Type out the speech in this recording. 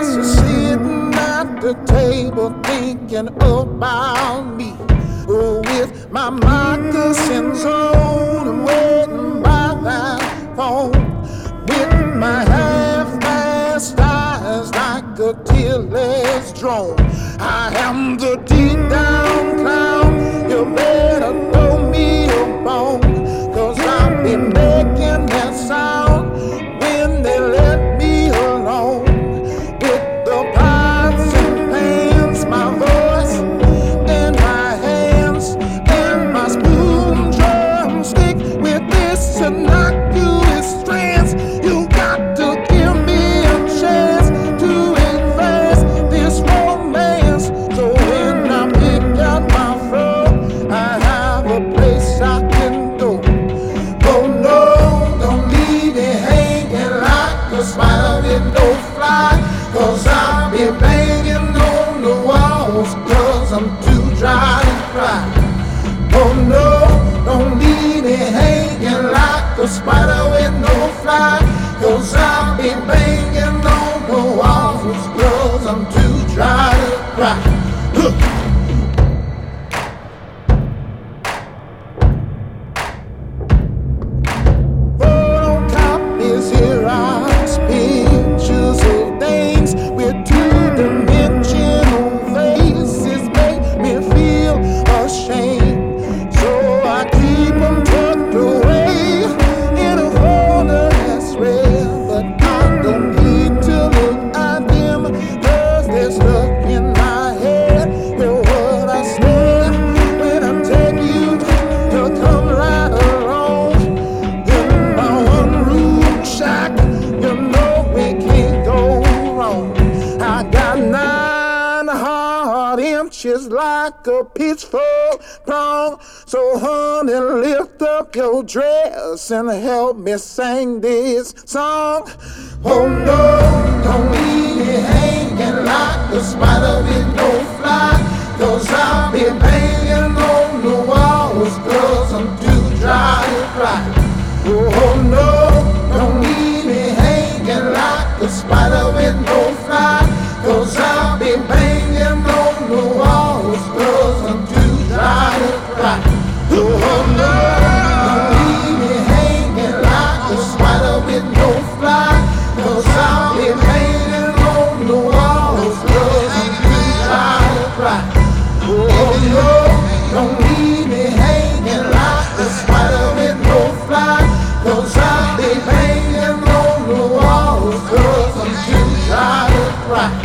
just sitting at the table thinking about me. With my moccasins on, I'm waiting by that phone. With my half-mast eyes like a tearless drone. I am the deep down clown. You better throw me a bone, 'cause I've been making that sound when they let me alone. With the pots and pans, my voice and my hands and my spoon drumstick, with this innocuous strands. You got to give me a chance to advance this romance. So when I pick out my fro, I have a place I can go. Oh no, don't leave me hanging like a spider with no fly, 'cause I'll be banging on the walls, 'cause I'm too dry to cry. Oh no, don't leave me hanging like a spider with no fly, 'cause I'll be banging on the walls, 'cause I'm too dry to cry. Photocopies, Xerox pictures of things with two-dimensional faces make me feel ashamed. So I keep them tucked away in a folder that's rare. But I don't need to look at them, 'cause they're stuck in my head. You're what I said when I tell you to come right along. In my one-room shack, you know we can't go wrong. I got 9 hard inches like a pitchfork long. So honey, lift up your dress and help me sing this song. Oh no, don't leave me hanging like a spider with no fly, 'cause I'll be banging on the walls, 'cause I'm too dry to cry. Oh no, don't leave me hanging like a spider with no fly, 'cause I'll be banging on the walls, 'cause I'm too dry to cry. Oh no, don't leave me hanging like a spider with no fly, 'cause I'll be banging on the walls, 'cause I'm too dry to cry. Oh no, don't leave me hanging like a spider with no fly, 'cause I'll be banging on the walls, 'cause I'm too dry to cry.